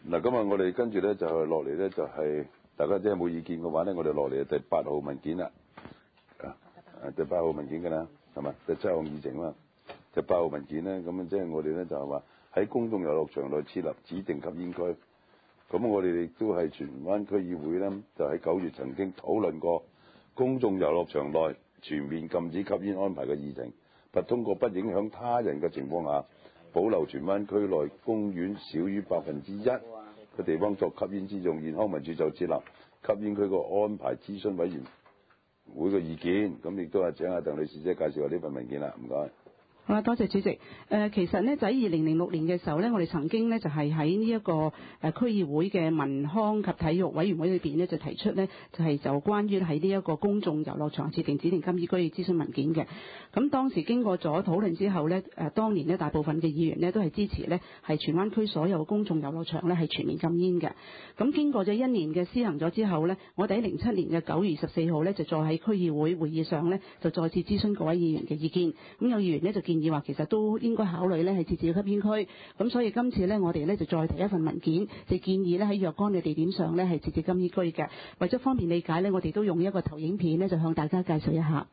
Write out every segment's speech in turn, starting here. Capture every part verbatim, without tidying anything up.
嗱，今日我哋跟住咧就落嚟咧就係、是、大家真係冇意見嘅話咧，我哋落嚟第八號文件啦，啊，第八號文件㗎啦，係嘛？第七項議程嘛，第八號文件咧，咁啊即係我哋咧就係話喺公眾遊樂場內設立指定吸煙區。咁我哋亦都係荃灣區議會咧，就喺九月曾經討論過公眾遊樂場內全面禁止吸煙安排嘅議程，並通過不影響他人嘅情況下，保留荃灣區內公園少於百分之一嘅地方作吸煙之用。現康文署就設立吸煙區嘅安排諮詢委員會嘅意見，咁亦都係請阿鄧女士姐介紹下呢份文件啦，唔該。 好啊，多謝主席。誒、呃，其實呢，就喺二零零六年嘅時候呢，我哋曾經呢，就係喺呢一個誒、呃、區議會嘅民康及體育委員會裏邊呢，就提出呢，就係、是、就關於喺呢一個公眾遊樂場設定指定禁煙區嘅諮詢文件嘅。咁當時經過咗討論之後呢，誒、呃、當年呢，大部分嘅議員呢，都係支持呢，係荃灣區所有公眾遊樂場呢，係全面禁煙嘅。咁經過咗一年嘅施行咗之後呢，我哋喺零七年嘅九月二十四號呢，就再喺區議會會議上呢，就再次諮詢各位議員嘅意見。咁有議員呢，就建議話其實都應該考慮咧係設置吸煙區，咁所以今次咧我哋咧就再提一份文件，就建議咧喺若干嘅地點上咧係設置禁煙區嘅。為咗方便理解咧，我哋都用一個投影片咧就向大家介紹一下。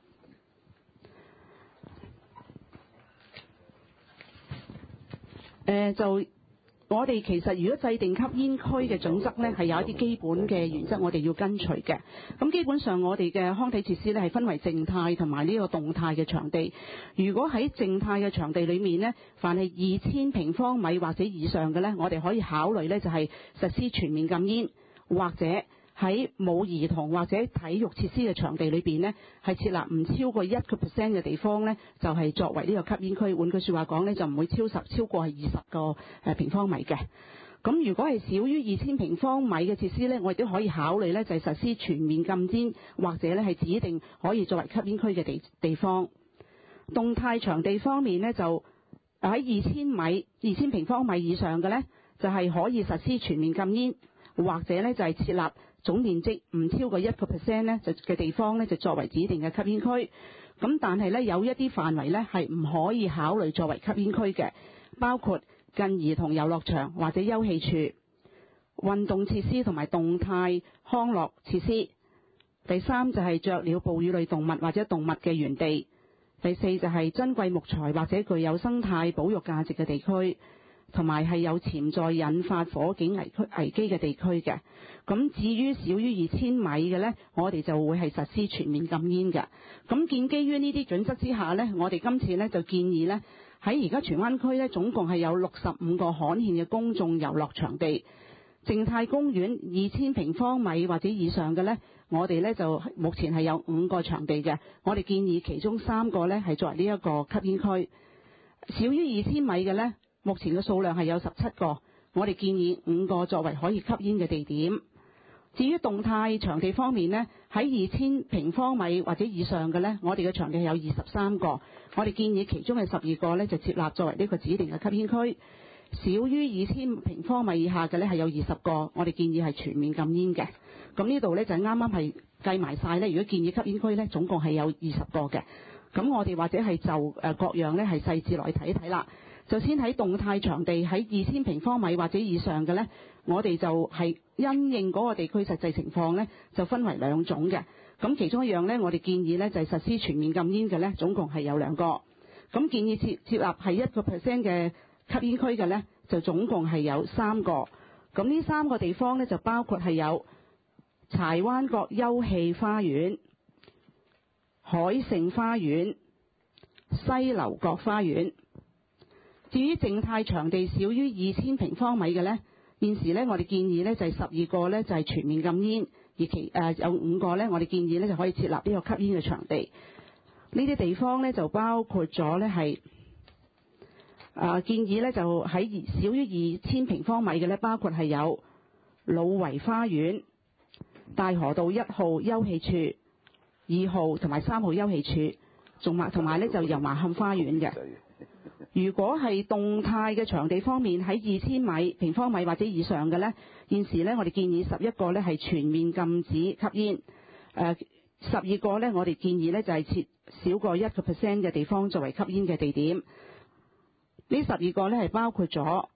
誒、呃、就。我哋其實如果制定吸煙區嘅準則呢，係有一啲基本嘅原則我哋要跟隨嘅。咁基本上我哋嘅康體設施呢，係分為靜態同埋呢個動態嘅場地。如果喺靜態嘅場地裏面呢，凡係二千平方米或者以上嘅呢，我哋可以考慮呢，就係實施全面禁煙，或者喺冇兒童或者體育設施嘅場地裏邊呢，係設立唔超過一個 percent 嘅地方呢，就係、是、作為呢個吸煙區。換句説話講呢，就唔會超十超過係二十個誒平方米嘅。咁如果係少於二千平方米嘅設施呢，我亦都可以考慮呢，就係、是、實施全面禁煙，或者呢係指定可以作為吸煙區嘅地地方。動態場地方面呢，就喺二千米、二千平方米以上嘅呢，就係、是、可以實施全面禁煙，或者呢就係、是、設立總面積唔超過一個 percent 咧，就嘅地方咧就作為指定嘅吸煙區。咁但係咧有一啲範圍咧係唔可以考慮作為吸煙區嘅，包括近兒童遊樂場或者休憩處、運動設施同埋動態康樂設施。第三就係雀鳥、哺乳類動物或者動物嘅園地。第四就係珍貴木材或者具有生態保育價值嘅地區。同埋係有潛在引發火警危區危機嘅地區嘅。咁至於少於二千米嘅呢，我哋就會係實施全面禁煙嘅。咁建基於呢啲準則之下呢，我哋今次呢就建議呢，喺而家荃灣區呢，總共係有六十五個刊憲嘅公眾遊樂場地。靜態公園二千平方米或者以上嘅呢，我哋呢就目前係有五個場地嘅。我哋建議其中三個呢係作為呢一個吸煙區。少於二千米嘅呢，目前嘅數量係有十七個，我哋建議五個作為可以吸煙嘅地點。至於動態場地方面呢，喺二千平方米或者以上嘅呢，我哋嘅場地有二十三個，我哋建議其中嘅十二個呢就設立作為呢個指定嘅吸煙區。少於二千平方米以下嘅呢係有二十個，我哋建議係全面禁煙嘅。咁呢度呢就啱啱係計埋晒呢，如果建議吸煙區呢，總共係有二十個嘅。咁我哋或者係就誒各樣呢係細緻落去睇一睇啦。就先喺動態場地喺二千平方米或者以上嘅呢，我哋就係因應嗰個地區實際情況呢，就分為兩種嘅。咁其中一樣呢，我哋建議呢就係實施全面禁煙嘅呢，總共係有兩個。咁建議設設立係一個 percent 嘅吸煙區嘅呢，就總共係有三個。咁呢三個地方呢，就包括係有柴灣角休憩花園、海盛花園、西樓角花園。至於靜態場地少於二千平方米嘅呢，現時呢我哋建議呢就係十二個呢就係全面禁煙，而其誒、呃、有五個呢我哋建議呢就可以設立呢個吸煙嘅場地。呢啲地方呢就包括咗呢係誒建議呢就喺少於二千平方米嘅呢，包括係有老圍花園、大河道一號休憩處、二號同埋三號休憩處，仲埋同埋呢就油麻磡花園嘅。如果係動態嘅場地方面，喺二千米平方米或者以上嘅呢，現時呢我哋建議十一個呢係全面禁止吸煙，誒十二個呢我哋建議呢就係設少過一個 percent 嘅地方作為吸煙嘅地點。呢十二個呢係包括咗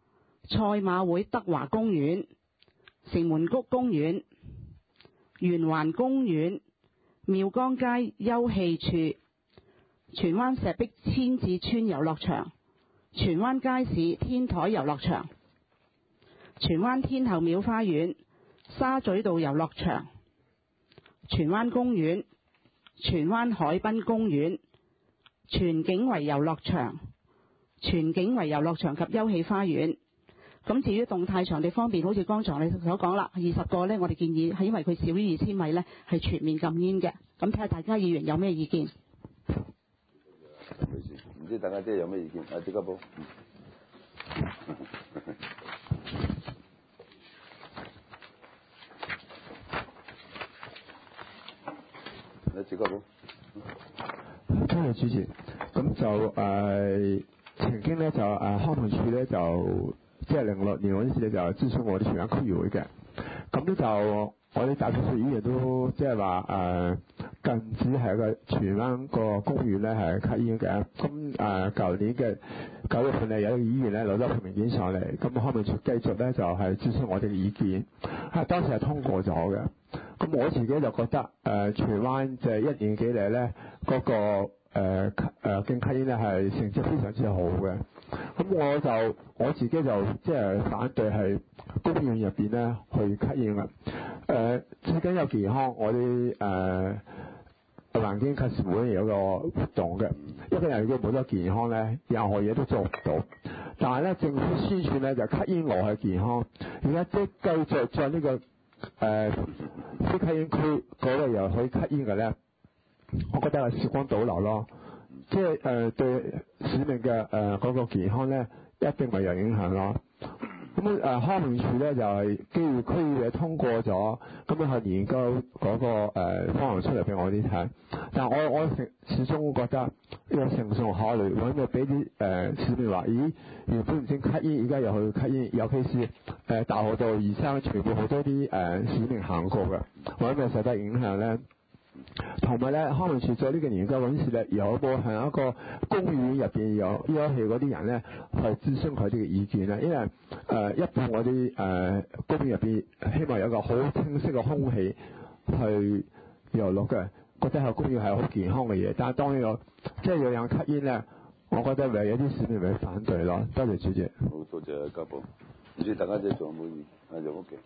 賽馬會德華公園、城門谷公園、圓環公園、妙江街休憩處、荃灣石壁千子村遊樂場、荃灣街市天台遊樂場、荃灣天后廟花園、沙咀道遊樂場、荃灣公園、荃灣海濱公園、荃景圍遊樂場、荃景圍遊樂場及休憩花園。咁至於動態場地方面，好似剛才你所講啦，二十個呢，我哋建議係因為佢少於二千米呢，係全面禁煙嘅。咁睇下大家議員有咩意見？ 唔知大家即係有咩意見？啊，即刻報。你即刻報。 多謝主席。咁就誒、呃、曾經咧就誒、呃、康文署咧就即係零六年嗰陣時咧就諮詢我哋荃灣區議會嘅。咁咧就我哋大多數議員都即係話誒禁止係個荃灣個公園咧係吸煙嘅。咁誒舊年嘅九月份咧有個議員咧攞咗份文件上嚟，咁康文署繼續咧就係諮詢我哋嘅意見，係當時係通過咗嘅。咁我自己就覺得誒荃灣即係一年幾嚟咧嗰個誒誒禁吸煙咧係成績非常之好嘅。咁我就我自己就即係反對係公園入邊咧去吸煙啦。誒最緊要健康，我哋誒環境及時會有個活動嘅。一個人如果冇咗健康咧，任何嘢都做唔到。但係咧政府宣傳咧就吸煙我係健康，而家即係繼續在呢個誒非吸煙區嗰度又可以吸煙嘅咧，我覺得係時光倒流咯。即係誒、呃、對市民嘅誒嗰個健康咧，一定係有影響咯。咁誒、呃、康文署咧就係、是、基於區議通過咗，咁樣去研究嗰、那個誒、呃、方案出嚟俾我哋睇。但係我我始終覺得有成熟考慮，揾到俾啲誒市民話：咦，原本唔正吸煙，而家又去吸煙，尤其是誒、呃、大學道二三全部好多啲誒、呃、市民行過嘅，揾咪受得影響咧？同埋咧，康文署做呢個研究嗰陣時咧，有冇喺一個公園入邊有休憩嗰啲人咧，去諮詢佢哋嘅意見咧？因為誒、呃、一般我哋誒、呃、公園入邊希望有個好清晰嘅空氣去遊樂嘅，覺得係公園係好健康嘅嘢。但係當然有即係有人吸煙咧，我覺得咪有啲市民咪反對咯。多謝主席。 好，多謝家寶。唔知大家即係仲有冇意見？啊，有 OK。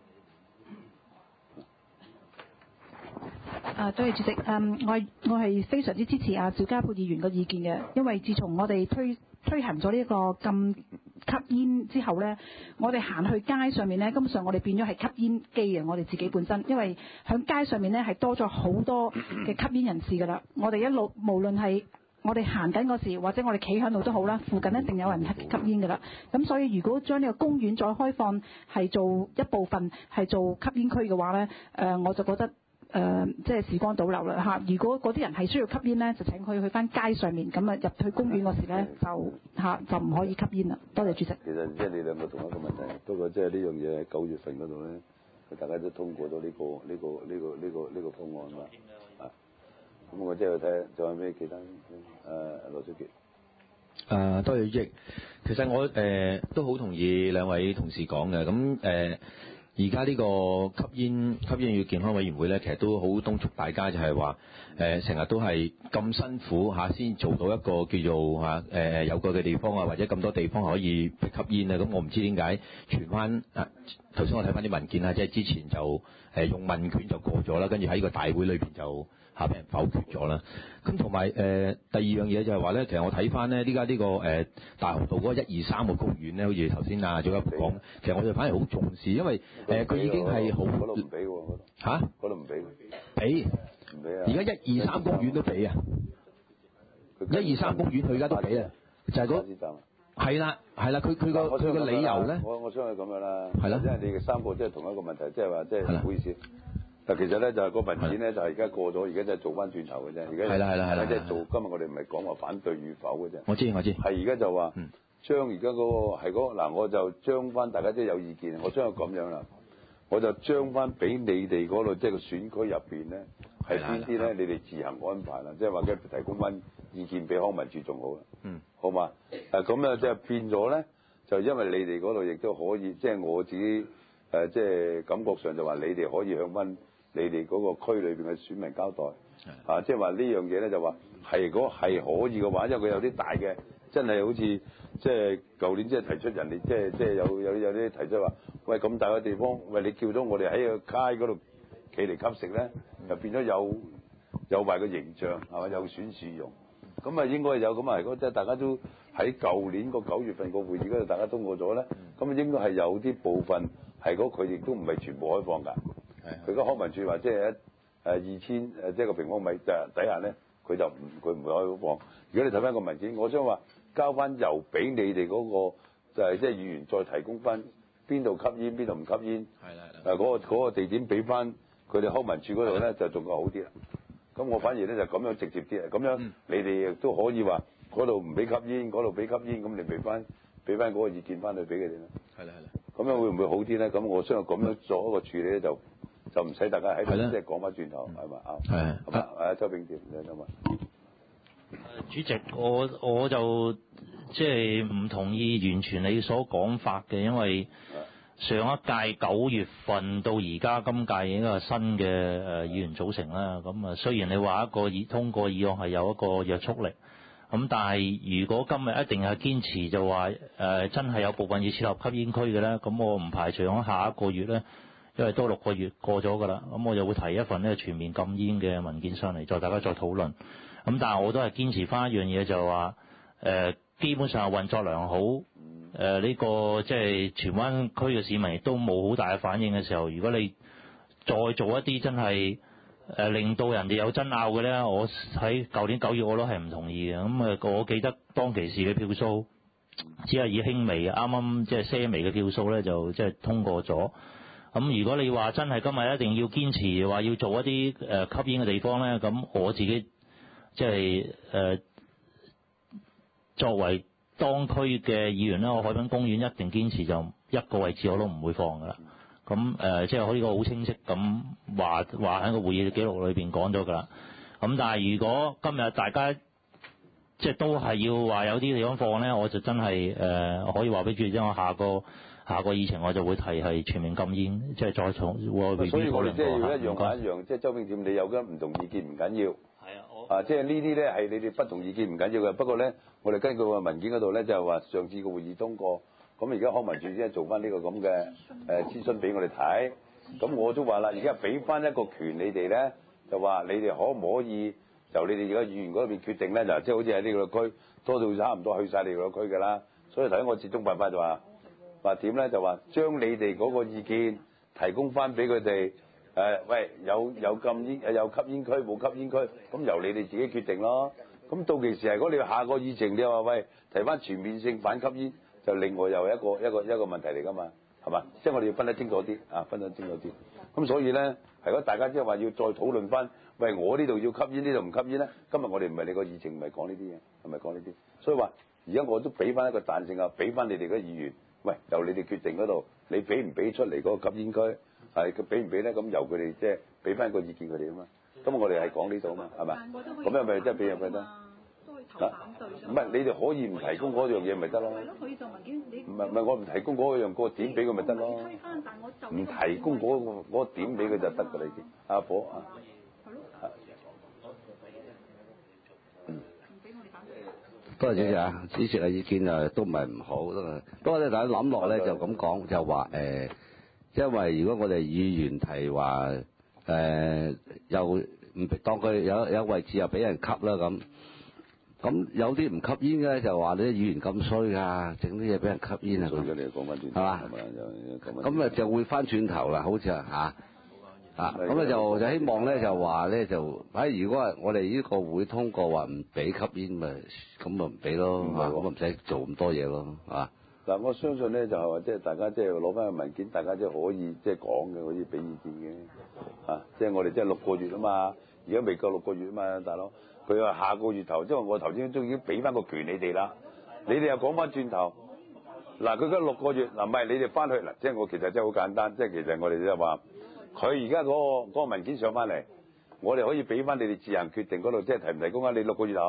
啊，多謝主席。嗯，我我係非常之支持阿邵家臻議員嘅意見嘅，因為自從我哋推推行咗呢一個禁吸煙之後呢，我哋行去街上面呢，根本上我哋變咗係吸煙機啊！我哋自己本身，因為響街上面呢係多咗好多嘅吸煙人士㗎啦。我哋一路無論係我哋行緊嗰時，或者我哋企喺度都好啦，附近一定有人吸吸煙㗎啦。咁所以如果將呢個公園再開放係做一部分係做吸煙區嘅話呢，誒、呃、我就覺得。誒、呃，即係時光倒流啦嚇！如果嗰啲人係需要吸煙咧，就請佢去翻街上面，咁啊入去公園嗰時咧，就嚇就唔可以吸煙啦。多謝主席。其實即係你兩個同一個問題，不過即係呢樣嘢喺九月份嗰度咧，大家都通過咗呢、呢個呢、呢個呢、呢個呢、呢個呢、呢個方案嘛啊。咁我即係去睇下仲有咩其他誒羅小傑。 誒、呃，多謝主席。其實我誒、呃、都好同意兩位同事講嘅，咁誒。呃而家呢個吸煙吸煙與健康委員會咧，其實都好敦促大家就係話，誒成日都係咁辛苦嚇先做到一個叫做嚇誒、呃、有個嘅地方啊，或者咁多地方可以吸煙啊。咁我唔知點解荃灣啊，頭先我睇翻啲文件啊，即係之前就誒、呃、用問卷就過咗啦，跟住喺個大會裏邊就嚇俾人否決咗啦。咁同埋誒第二樣嘢就係話咧，其實我睇翻咧，依家呢個誒、呃、大學道嗰一二三個公園咧，好似頭先啊早一步講，其實我哋反而好重視，因為誒佢、呃、已經係好嗰度唔俾喎， 嚇嗰度唔俾， 俾唔俾啊！ 而家一二三公園都俾啊，一二三公園佢而家都俾啊，就係嗰係啦係啦，佢佢個佢個理由咧， 我我相信咁樣啦， 係啦， 因為你哋三個即係同一個問題，即係話即係唔好意思。但其實咧就係個文件咧就係而家過咗，而家就係做翻轉頭嘅啫。而家係啦係啦係啦， 即係做今日我哋唔係講話反對與否嘅啫。 我知我知。 係而家就話將而家嗰個係嗰嗱，我就將翻大家即係有意見，我將佢咁樣啦，我就將翻俾你哋嗰度即係個選區入邊咧係邊啲咧，你哋自行安排啦，即係或者提供翻意見俾康文署仲好啦。嗯，好嘛？誒咁啊，即係變咗咧， 就因為你哋嗰度亦都可以，即係我自己誒，即係感覺上就話你哋可以向翻你哋嗰個區裏邊嘅選民交代，啊，即係話呢樣嘢咧就話係如果係可以嘅話，因為佢有啲大嘅，真係好似即係舊年即係提出人哋即係即係有有有啲提出話，喂咁大個地方，喂你叫咗我哋喺個街嗰度企嚟吸食咧，就變咗有有壞個形象係嘛，有損市容。咁啊應該有咁啊，如果即係大家都喺舊年個九月份個會議嗰度大家通過咗咧，咁應該係有啲部分係嗰佢亦都唔係全部開放㗎。佢個康文署話即係一誒二千誒即係個平方米誒底下咧，佢就唔佢唔會開放。如果你睇翻個文件，我想話交翻由俾你哋嗰個就係即係議員再提供翻邊度吸煙邊度唔吸煙，係啦，誒嗰個嗰個地點俾翻佢哋康文署嗰度咧就仲夠好啲啦。咁我反而咧就咁樣直接啲啊，咁樣你哋亦都可以話嗰度唔俾吸煙，嗰度俾吸煙，咁你俾翻俾翻嗰個意見翻去俾佢哋啦。係啦係啦。咁樣會唔會好啲咧？咁我相信咁樣做一個處理咧，就就唔使大家喺度即係講翻轉頭，係嘛啊？係係嘛？啊，周炳添你諗下。 主席，我我就即係唔同意完全你所講法嘅，因為上一屆九月份到而家今屆已經係新嘅誒議員組成啦。咁啊，雖然你話一個議通過議案係有一個約束力，咁但係如果今日一定係堅持就話誒、呃、真係有部分要設立吸煙區嘅咧，咁我唔排除喺下一個月咧，因為多六個月過咗㗎啦，咁我就會提一份咧全面禁煙嘅文件上嚟，再大家再討論。咁但係我都係堅持翻一樣嘢，就係話誒基本上係運作良好。誒、呃、呢、這個即係荃灣區嘅市民亦都冇好大嘅反應嘅時候，如果你再做一啲真係誒、呃、令到人哋有爭拗嘅咧，我喺舊年九月我都係唔同意嘅。咁、嗯、啊，我記得當其時嘅票數只係以輕微嘅，啱啱即係些微嘅票數咧就即係通過咗。咁、嗯、如果你話真係今日一定要堅持話要做一啲誒、呃、吸煙嘅地方咧，咁我自己即係誒作為當區嘅議員咧，我海濱公園一定堅持就一個位置我都唔會放㗎啦。咁誒、呃，即係可以個好清晰咁話話喺個會議記錄裏邊講咗㗎啦。咁但係如果今日大家即係都係要話有啲地方放咧，我就真係誒、呃、可以話俾主席聽，我下個下個議程我就會提係全面禁煙，即係再從會。所以我哋即係要一樣話一樣，即係周炳添，你有緊唔同意見唔緊要。係啊，我啊，即係呢啲咧係你哋不同意見唔緊要嘅。不過咧，我哋根據個文件嗰度咧就係話上次個會議通過，咁而家康文署即係做翻呢個咁嘅誒諮詢俾我哋睇。咁我都話啦，而家俾翻一個權你哋咧，就話你哋可唔可以由你哋而家議員嗰邊決定咧？就即係好似喺呢個區多到差唔多去晒你個區㗎啦。所以頭先我折中辦法就話話點咧，就話將你哋嗰個意見提供翻俾佢哋。誒、呃、喂，有有禁煙誒有吸煙區冇吸煙區，咁由你哋自己決定咯。咁到其時係如果你下個議程你話喂提翻全面性反吸煙，就另外又一個一個一個問題嚟㗎嘛，係嘛？即係我哋要分得清楚啲啊，分得清楚啲。咁所以咧，如果大家即係話要再討論翻，喂我呢度要吸煙，呢度唔吸煙咧，今日我哋唔係你個議程，唔係講呢啲嘢，係咪講呢啲？所以話而家我都俾翻一個彈性啊，俾翻你哋嗰啲議員，喂由你哋決定嗰度，你俾唔俾出嚟嗰個吸煙區？係佢俾唔俾咧？咁由佢哋即係俾翻個意見佢哋啊嘛。咁我哋係講呢度啊嘛，係咪？咁係咪即係俾入去得？嗱，唔係你哋可以唔提供嗰樣嘢咪得咯？係咯，佢就文件你唔係唔係我唔提供嗰樣嗰個點俾佢咪得咯？唔提供嗰個嗰個點俾佢就得㗎啦已經。阿婆啊，係咯。嗯。 多謝主席啊，主席嘅意見啊都唔係唔好，都係。不過咧，大家諗落咧就咁講，就話誒。因為如果我哋議員提話誒、呃、又唔當佢有有位置又俾人吸啦咁，咁有啲唔吸煙嘅就話你啲議員咁衰㗎，整啲嘢俾人吸煙啊咁，係嘛？咁啊就會翻轉頭啦，好似啊嚇啊咁啊就就希望咧就話咧就喺如果係我哋呢個會通過話唔俾吸煙咪咁咪唔俾咯，咁啊唔使做咁多嘢咯，係嘛？ 嗱，我相信咧就係話，即係大家即係攞翻個文件，大家即係可以即係講嘅，可以俾意見嘅，啊，即係我哋即係六個月啊嘛，而家未夠六個月啊嘛，大佬，佢話下個月頭，即係我頭先都已經俾翻個權你哋啦，你哋又講翻轉頭，嗱，佢而家六個月，嗱，唔係你哋翻去，嗱，即係我其實真係好簡單，即係其實我哋即係話，佢而家嗰個嗰個文件上翻嚟，我哋可以俾翻你哋自行決定嗰度，即係提唔提供啊？你六個月後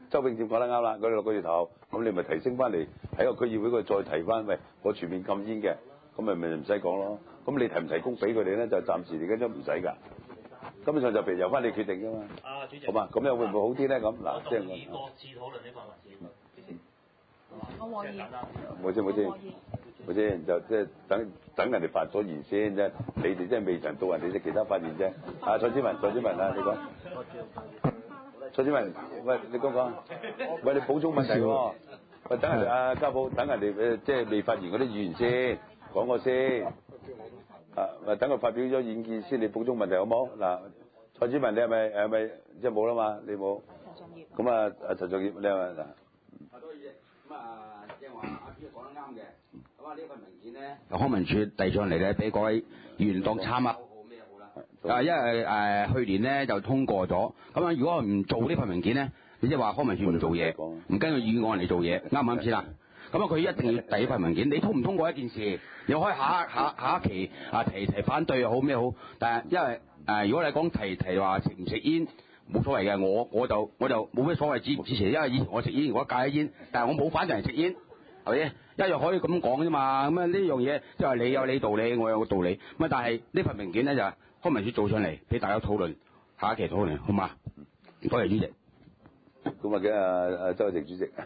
周永健講得啱啦，嗰六個月頭，咁你咪提升翻嚟喺個區議會嗰度再提翻，喂，我全面禁煙嘅，咁咪咪唔使講咯。咁你提唔提供俾佢哋咧，就暫時而家都唔使㗎。根本上就譬如由翻你決定㗎嘛。 啊，主席。 好嘛，咁又會唔會好啲咧？咁嗱，即係我各自討論呢份文件。 我和意。 冇先冇先，冇先就即係等等人哋發咗言先啫。你哋即係未曾到人哋嘅其他發言啫。啊，蔡子文，蔡子文啊，你講。蔡子文，喂，你講講。喂，你補充問題喎。喂，等人哋啊，家寶，等人哋誒即係未發言嗰啲議員先講過先。啊，喂，等佢發表咗意見先，你補充問題好冇？嗱，蔡子文，你係咪係咪即係冇啦嘛？你冇。陳仲業。咁啊，阿陳仲業，你係咪嗱？ 咁啊，即係話阿主席講得啱嘅。咁啊，呢份文件咧，由康文署遞上嚟咧，俾各位議員當參考。啊，因為誒、呃、去年咧就通過咗。咁啊，如果唔做呢份文件咧，你即係話康文署唔做嘢，唔根據議案嚟做嘢，啱唔啱先啦？咁啊，佢一定要遞份文件。你通唔通過一件事，你可以下下下一期啊提提反對又好咩好。但係因為誒、呃，如果你講提提話食唔食煙，冇所謂嘅，我我就我就冇咩所謂支唔支持，因為以前我食煙，我戒咗煙，但係我冇反對人食煙，係咪？一樣可以咁講啫嘛。咁啊呢樣嘢即係你有你道理，我有個道理。咁啊，但係呢份文件咧就康文署做上嚟俾大家討論，下一期討論好嘛？多謝主席。 咁啊嘅啊啊周永健主席。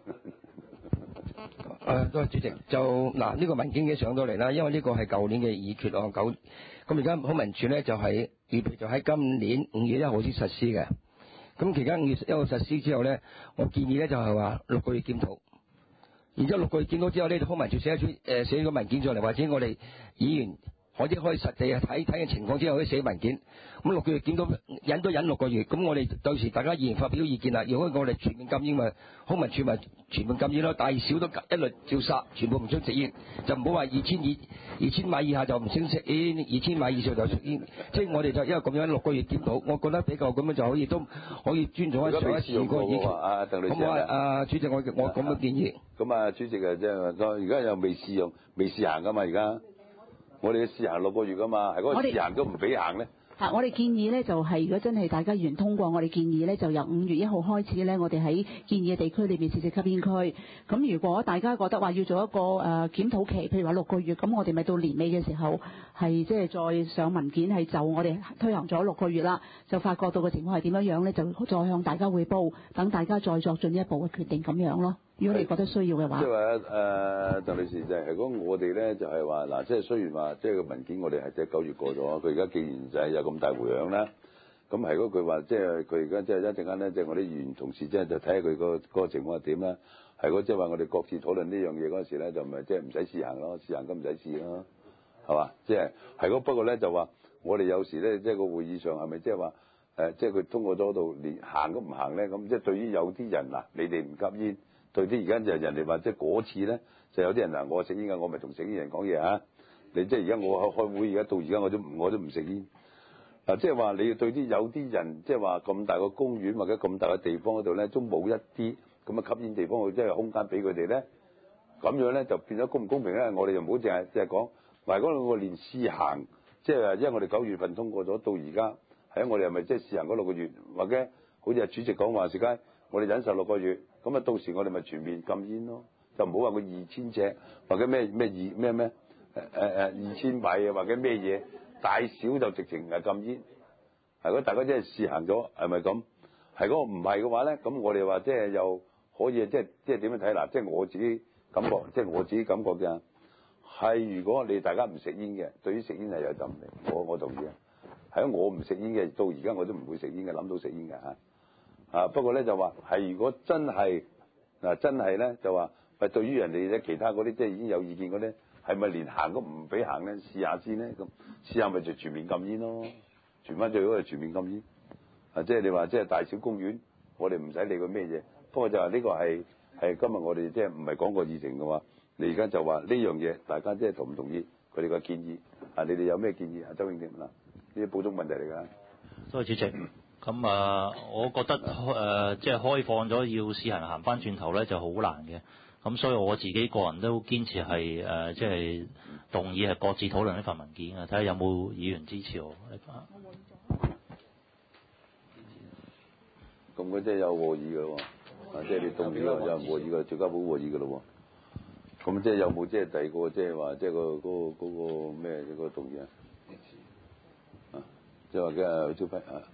誒，多謝主席。就嗱，呢個文件已經上到嚟啦，因為呢個係舊年嘅議決案九。咁而家康文署咧就係預備就喺今年五月一號先實施嘅。咁期間五月一號實施之後咧，我建議咧就係話六個月檢討。然之後六個月檢討之後呢，康文署寫一誒、呃、寫個文件上嚟，或者我哋議員可以可以實地睇睇嘅情況之後可以寫文件。咁六個月檢討忍都忍六個月，咁我哋到時大家議員發表意見啦。如果我哋全面禁煙咪康文署咪全面禁煙咯，大小都一律照殺，全部唔准食煙，就唔好話二千二二千米以下就唔准食煙，二千米以上就食煙。即係我哋就因為咁樣六個月檢討，我覺得比較咁樣就可以都可以尊重一上一次個議員。 啊，鄧女士。咁啊，啊主席，我我咁樣建議。 咁啊，主席啊，即係話而家又未試用，未試行噶嘛，而家我哋試行六個月噶嘛，係嗰個試行都唔俾行咧。 啊！我哋建議咧就係、是，如果真係大家議員通過，我哋建議咧就由五月一號開始咧，我哋喺建議嘅地區裏邊設置吸煙區。咁如果大家覺得話要做一個誒、呃、檢討期，譬如話六個月，咁我哋咪到年尾嘅時候係即係再上文件，係就我哋推行咗六個月啦，就發覺到嘅情況係點樣樣咧，就再向大家匯報，等大家再作進一步嘅決定咁樣咯。如果你覺得需要嘅話， 即係話誒，鄧女士就係講我哋咧就係話嗱，即係雖然話即係個文件我哋係即係九月過咗，佢而家既然就係有咁大迴響啦，咁係嗰句話，即係佢而家即係一陣間咧，即係我啲議員同事即係就睇下佢個嗰個情況係點啦。係嗰即係話我哋各自討論呢樣嘢嗰陣時咧，就唔係即係唔使試行咯，試行都唔使試咯，係嘛？即係係嗰不過咧就話我哋有時咧即係個會議上係咪即係話誒，即係佢通過咗度連行都唔行咧？咁即係對於有啲人嗱，你哋唔吸煙。對啲而家就人哋話即係嗰次咧，就有啲人嗱，我食煙㗎，我咪同食煙人講嘢嚇。你即係而家我開會，而家到而家我都我都唔食煙。嗱，即係話你要對啲有啲人，即係話咁大個公園或者咁大嘅地方嗰度咧，都冇一啲咁嘅吸煙地方，即係空間俾佢哋咧。咁樣咧就變咗公唔公平咧？我哋就唔好淨係即係講，話嗰個連試行，即係因為我哋九月份通過咗，到而家係我哋係咪即係試行嗰六個月，或者好似阿主席講話時間，我哋忍受六個月。咁啊，到時我哋咪全面禁煙咯，就唔好話佢二千尺或者咩咩二咩咩誒誒誒二千米啊，或者咩嘢大小就直情係禁煙。係如果大家真係試行咗，係咪咁？係嗰個唔係嘅話咧，咁我哋話即係又可以即係即係點樣睇嗱？即係我自己感覺，即係我自己感覺嘅係，如果你大家唔食煙嘅，對於食煙係有陣味，我我同意啊。係我唔食煙嘅，到而家我都唔會食煙嘅，諗到食煙嘅嚇。啊！不過咧就話係，如果真係嗱、啊、真係咧就話，係對於人哋咧其他嗰啲即係已經有意見嗰啲，係咪連行都唔俾行咧？試下先咧，咁試下咪就全面禁煙咯，全翻最好係全面禁煙。啊！即係你話即係大小公園，我哋唔使理佢咩嘢。不過就話呢個係係今日我哋即係唔係講過議程嘅話，你而家就話呢樣嘢，大家即係同唔同意佢哋嘅建議？啊！你哋有咩建議啊？周永健嗱，呢啲補充問題嚟㗎。 多謝主席。咁啊，我覺得誒、呃、即係開放咗要試行行翻轉頭咧就好難嘅。咁所以我自己個人都堅持係誒、呃、即係動議係各自討論呢份文件啊，睇下有冇議員支持我。咁佢真係有和議嘅喎。 啊，即係你動議咯，有人和議嘅，趙家寶和議嘅咯喎。咁即係有冇即係第二個即係話即係個嗰個嗰個咩嗰個動議啊？啊，即係話嘅招批啊。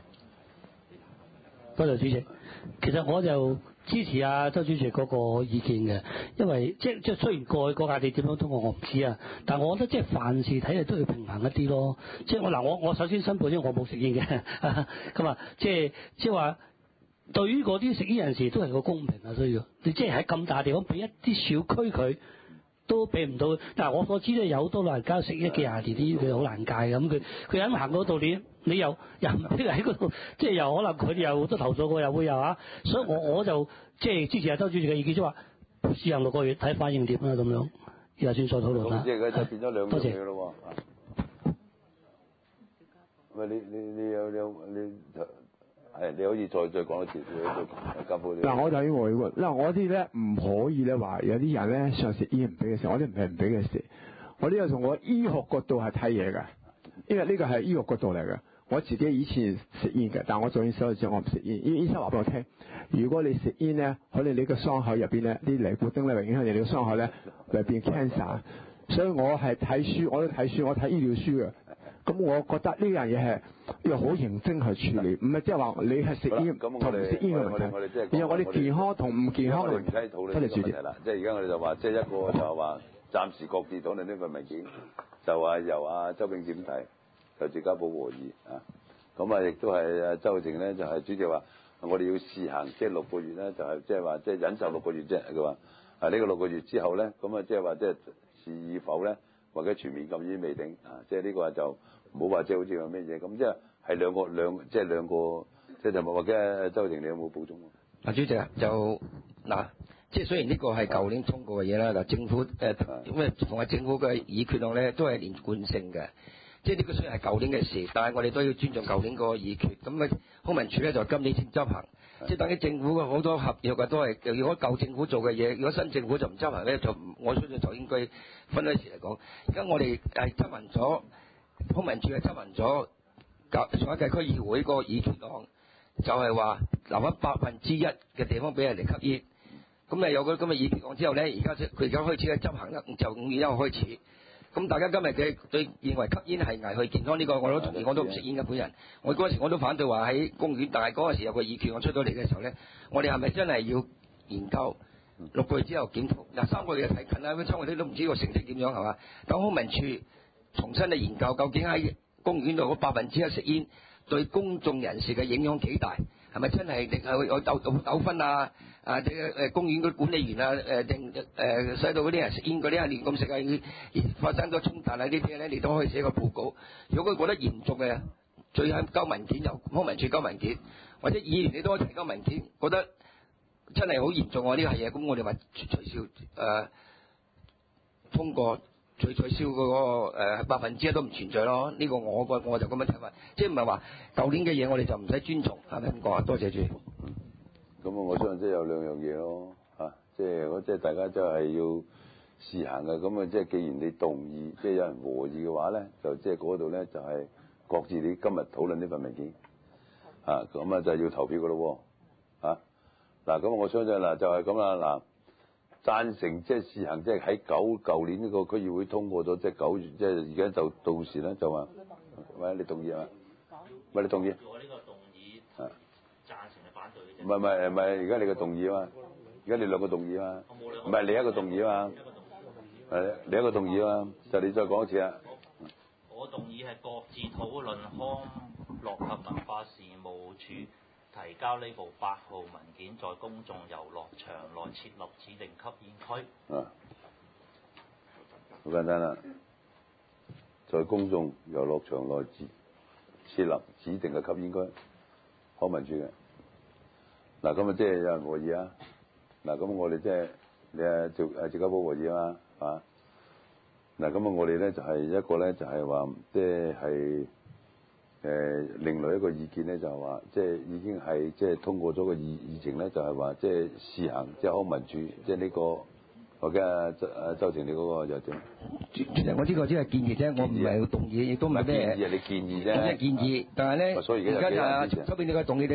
多謝主席。其實我就支持阿周主席嗰個意見嘅，因為即即雖然過去嗰屆你點樣通過我唔知啊，但我覺得即係凡事睇嚟都要平衡一啲咯。即係我嗱我我首先申報先，我冇食煙嘅，咁啊即係即係話對於嗰啲食煙人士都係個公平啊，需要你即係喺咁大地方俾一啲小區佢都俾唔到。但係我所知咧有好多老人家食咗幾廿年啲，佢好難戒嘅，咁佢佢肯行嗰度你。你又又唔俾喺嗰度，即係又可能佢哋又好多投訴過，又會有啊，所以我我就即係支持阿周主席嘅意見，即係話試行六個月睇反應點啦，咁樣又算再討論啦。 即係佢就變咗兩樣嘢咯喎。喂，你你你有你有你係你可以再再講一次，交俾你。 嗱，我就要回喎，嗱，我啲咧唔可以咧話有啲人咧想食煙唔俾佢食，我啲唔係唔俾佢食，我呢個從我醫學角度係睇嘢嘅，因為呢個係醫學角度嚟嘅。我自己以前食煙嘅，但我做完手術之後我唔食煙。醫醫生話俾我聽，如果你食煙咧，可能你個傷口入邊咧啲尼古丁咧會影響你個傷口咧，會變 cancer。所以我係睇書，我都睇書，我睇醫療書嘅。咁我覺得呢樣嘢係要好認真去處理，唔係即係話你係食煙同唔食煙嘅問題。然後我哋健康同唔健康嘅問題。多謝主席。 即係而家我哋就話，即係一個就係話暫時各自討論呢份文件，就話由阿周永點睇。就趙家寶和議啊，咁啊亦都係啊周浩鼎咧就係、是、主席話，我哋要試行即係六個月咧，就係即係話即係忍受六個月啫。佢話啊呢、這個六個月之後咧，咁啊即係話即係是否咧或者全面禁煙未定啊？即係呢個就唔好話即係好似話咩嘢咁，即係係兩個兩即係兩個即係就或者周浩鼎你有冇補充？ 啊主席啊，就嗱，即係雖然呢個係舊年通過嘅嘢啦，嗱政府誒咁啊同埋政府嘅議決案咧都係連貫性嘅。即係呢個雖然係舊年嘅事，但係我哋都要尊重舊年個議決。咁啊，康文署咧就今年先執行，即係等於政府嘅好多合約嘅都係，如果舊政府做嘅嘢，如果新政府就唔執行咧，就唔我相信就應該分開時嚟講。而家我哋係執行咗，康文署係執行咗上一屆區議會個議決案，就係話留翻百分之一嘅地方俾人哋吸煙。咁啊有個咁嘅議決案之後咧，而家佢而家開始咧執行啦，就五月一號開始。咁大家今日嘅對認為吸煙係危害健康呢個我都同意，我都唔食煙嘅本人。我嗰時我都反對話喺公園，但係嗰陣時有個議決我出到嚟嘅時候咧，我哋係咪真係要研究六個月之後檢討？嗱三個月就提近啦，咁三個月都唔知個成績點樣係嘛？等康文署重新去研究，究竟喺公園度嗰百分之一食煙對公眾人士嘅影響幾大？係咪真係定係有糾糾紛啊？啊！啲誒公園嗰管理員啊，誒定誒使到嗰啲人食煙嗰啲啊亂咁食啊，發生咗衝突啊呢啲咧，你都可以寫個報告。如果佢覺得嚴重嘅，最後交文件由康文署交文件，或者議員你都可以提交文件，覺得真係好嚴重喎呢個係嘢，咁我哋咪取消誒、呃、通過取取消嗰、那個、呃、百分之一都唔存在咯。呢、這個我個我就咁樣睇法，即係唔係話舊年嘅嘢我哋就唔使尊重，係咪咁講啊？多謝主席。 咁啊，我相信即係有兩樣嘢咯，嚇、啊，即係我即係大家真係要試行嘅。咁啊，即係既然你動議，即係有人和議嘅話咧，就即係嗰度咧就係、是、各自你今日討論呢份文件，啊，咁啊就要投票嘅咯喎，嚇，嗱，咁我相信嗱就係咁啦，嗱，贊成即係試行，即係喺九舊年呢個區議會通過咗，即係九月，即係而家就到時咧就話，喂，你同意啊？喂，你同意？唔係唔係唔係，而家你個動議啊嘛，而家你兩個動議啊嘛，唔係你一個動議啊嘛，係你一個動議啊嘛，就你再講一次啊。 我動議係各自討論康樂及文化事務署提交呢部八號文件，在公眾遊樂場內設立指定吸煙區。 啊，好簡單啦，在公眾遊樂場內設設立指定嘅吸煙區，康文署嘅。嗱咁啊，即係有人和議啊！嗱咁我哋即係你啊趙啊趙家寶和議啊嘛，啊嗱咁啊我哋咧就係一個咧就係話即係誒另類一個意見咧就係話即係已經係即係通過咗個議議程咧就係話即係試行即係康文署即係呢個我嘅啊周啊周庭你嗰個又點？ 其實我呢個只係建議啫，我唔係動議，亦都唔係咩。 建議係你建議啫。 即係建議，但係咧，而家就啊周邊你個動議你就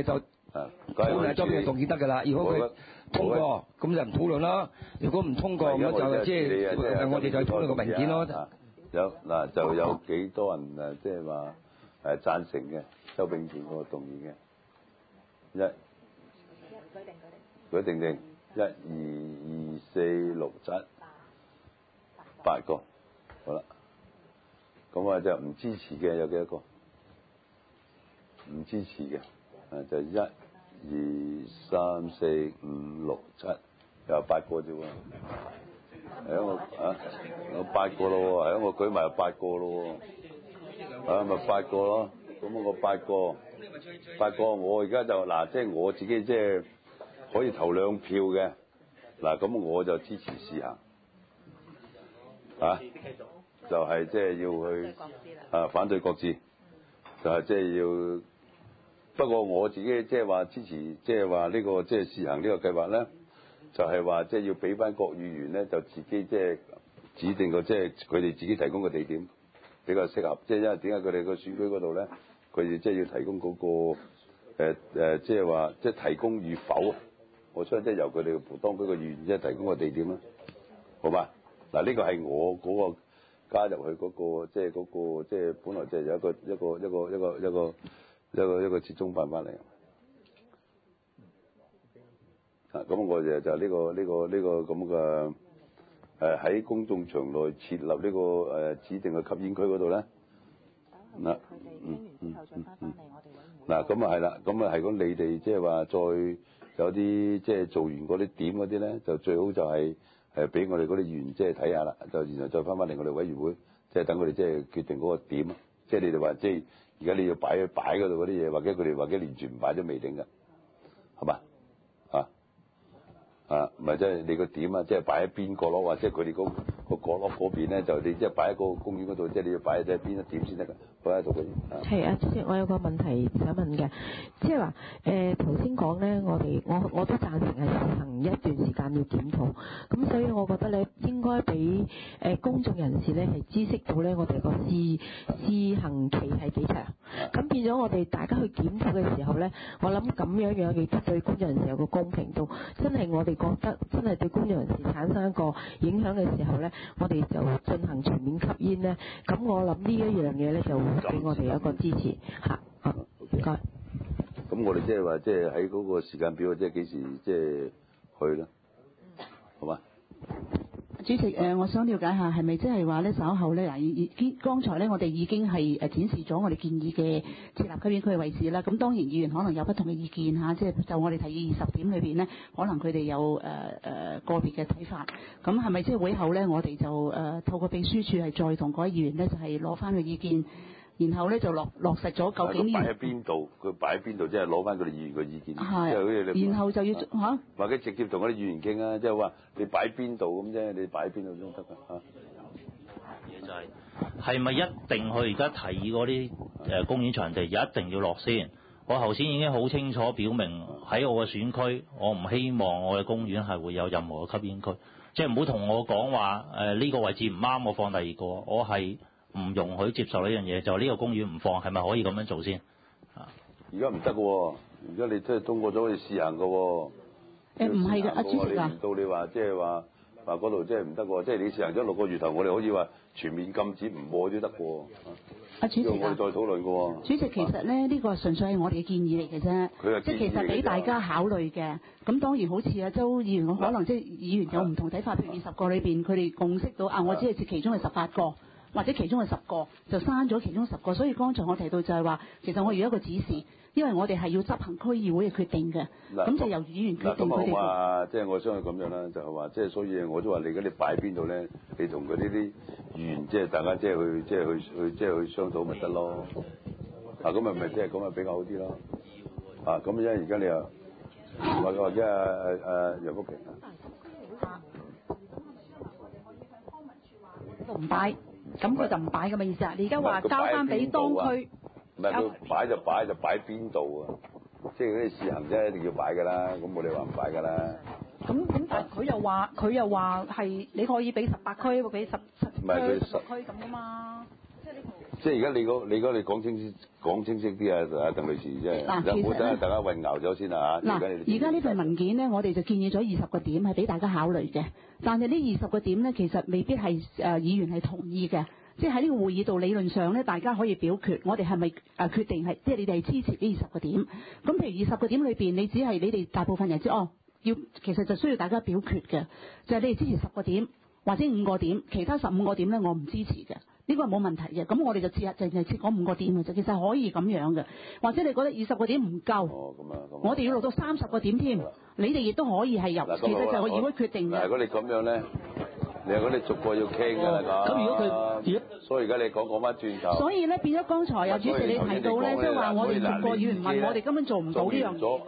啊， 討論周邊嘅動議得㗎啦。如果佢通過，咁就唔討論啦。如果唔通過，咁就即係我哋就討論個文件咯。 有嗱就有幾多人誒，即係話誒贊成嘅周秉權嗰個動議嘅？一舉定舉定，舉定定一二二四六七八個，好啦。咁啊就唔支持嘅有幾多個？唔支持嘅誒就一二三四五六七，有八個啫喎。係我啊，我八個咯喎，係我舉埋有八個咯喎，啊咪八個咯，咁我八個，八個我而家就嗱，即係我自己即係可以投兩票嘅，嗱咁我就支持試行，啊，就係即係要去啊反對擱置，就係即係要，不過我自己即係話支持，即係話呢個即係試行呢個計劃咧。就係話，即係要俾翻各議員咧，就自己即係指定個即係佢哋自己提供嘅地點比較適合。即係因為點解佢哋個選區嗰度咧，佢哋即係要提供嗰個誒誒，即係話即係提供與否，我相信即係由佢哋當區嘅議員即係提供個地點啦，好嘛？嗱，呢個係我嗰個加入去嗰個即係嗰個即係本來就係有一個一個一個一個一個一個一個折中辦翻嚟。啊，咁我哋就呢、呢個呢、呢個呢、呢個咁嘅誒喺公眾場內設立呢、呢個誒、呃、指定嘅吸煙區嗰度咧，嗱，嗯嗯嗯嗯，嗱咁啊係啦，咁啊係講你哋即係話再有啲即係做完嗰啲點嗰啲咧，就最好就係誒俾我哋嗰啲議員即係睇下啦，就然後再翻返嚟我哋委員會，即係等佢哋即係決定嗰個點，即係你哋話即係而家你要擺擺嗰度嗰啲嘢，或者佢哋或者連住唔擺都未定㗎，係嘛？啊？啊，唔係即係你個點啊，即係擺喺邊角落，或者佢哋嗰個角落嗰邊咧，就你即係擺喺個公園嗰度，即係你要擺喺邊一點先得㗎，擺喺度嘅。 係啊，主席，我有個問題想問嘅，即係話誒頭先講咧，我哋我我都贊成係試行一段時間要檢討，咁所以我覺得咧應該俾誒公眾人士咧係知悉到咧我哋個試試行期係幾長，咁變咗我哋大家去檢討嘅時候咧，我諗咁樣樣亦都對公眾人士有個公平度，真係我哋覺得真係對公眾人士產生一個影響嘅時候咧，我哋就進行全面吸煙咧，咁我諗呢一樣嘢咧就俾我哋有一個支持嚇，好唔該。 咁我哋即係話，即係喺嗰個時間表，即係幾時即係去咧？好嘛？ 主席，誒，我想了解下，係咪即係話咧稍後咧嗱，已已剛才咧我哋已經係誒展示咗我哋建議嘅設立吸煙區嘅位置啦。咁當然議員可能有不同嘅意見嚇，即係就我哋提議二十點裏邊咧，可能佢哋有誒誒、呃、個別嘅睇法。咁係咪即係會後咧，我哋就誒、呃、透過秘書處係再同各位議員咧，就係攞翻個意見。然後咧就落落實咗究竟擺喺邊度，佢擺喺邊度，即係攞翻佢哋議員嘅意見。 係。然後就要嚇、啊， 或者直接同嗰啲議員傾啊，即係話你擺邊度咁啫，你擺邊度都得㗎嚇。 嘢就係係咪一定去而家提議嗰啲誒公園場地一定要落先？我頭先已經好清楚表明喺我嘅選區，我唔希望我嘅公園係會有任何嘅吸煙區，即係唔好同我講話誒呢個位置唔啱，我放第二個，我係。唔容許接受呢樣嘢，就呢個公園唔放，係咪可以咁樣做先？啊！ 而家唔得嘅喎，而家你即係通過咗可以試行嘅喎。 誒唔係嘅，阿主席啊。 到你話即係話話嗰度即係唔得喎，即係你試行咗六個月頭，我哋可以話全面禁止唔播都得喎。 阿主席啊。 我哋再討論嘅喎。 主席其實咧，呢個純粹係我哋嘅建議嚟嘅啫。即係其實俾大家考慮嘅。咁當然好似阿周議員，我可能即係議員有唔同睇法，譬如二十個裏邊，佢哋共識到啊，我只係接其中嘅十八個。或者其中嘅十個就刪咗其中十個，所以剛才我提到就係話，其實我要一個指示，因為我哋係要執行區議會嘅決定嘅，咁就由議員決定佢哋。 咁啊，即係我相信咁樣啦，就係話，即係所以我都話你而家你擺邊度咧，你同佢呢啲議員即係大家即係去即係去去即係去商討咪得咯。啊，咁咪咪即係咁咪比較好啲咯。啊，咁因為而家你又或或者啊啊楊福平啊， 唔擺。咁佢就唔擺咁嘅意思啊！你而家話交翻俾當區， 唔係佢擺就擺就擺邊度啊？即係嗰啲試行啫，一定要擺㗎啦。咁我哋話唔擺㗎啦。 咁咁但係佢又話佢又話係你可以俾十八區，會俾十十區十區咁㗎嘛？ 即係而家你嗰你嗰你講清晰講清晰啲啊，阿鄧女士，即係嗱其實唔好等大家混淆咗先啊嚇。 嗱，而家呢份文件呢，我哋就建議咗二十個點係俾大家考慮嘅，但係呢二十個點呢，其實未必係誒議員係同意嘅，即係喺呢個會議度理論上呢，大家可以表決，我哋係咪誒決定係即係你哋係支持呢二十個點？咁譬如二十個點裏邊，你只係你哋大部分人知哦，要其實就需要大家表決嘅，就係你哋支持十個點或者五個點，其他十五個點呢，我唔支持嘅。呢個係冇問題嘅，咁我哋就只係淨係設嗰五個點嘅啫，其實係可以咁樣嘅。或者你覺得二十個點唔夠， 哦咁啊咁啊我哋要落到三十個點添，你哋亦都可以係由， 嗱咁其實就係個好啦議會決定嘅。 嗱，如果你咁樣咧，你如果你逐個要傾㗎啦咁。 咁如果佢如果所以而家你講講翻轉頭。 所以咧變咗剛才有主席你提到咧，即係話我哋逐個議員問，我哋根本做唔到呢樣嘢。